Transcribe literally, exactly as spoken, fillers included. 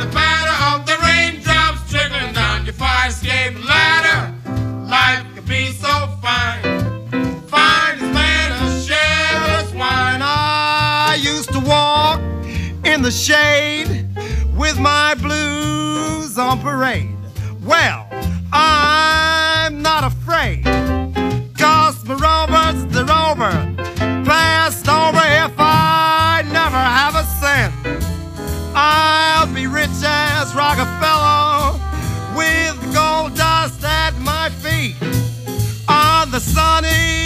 the patter of the raindrops trickling down your fire escape ladder. Life could be so fine. Fine as made of sheriff's wine. I used to walk in the shade with my blues on parade. Well, I'm not afraid, 'cause my rovers, they're over, passed over. If I never have a cent, I'll be rich as Rockefeller, with gold dust at my feet on the sunny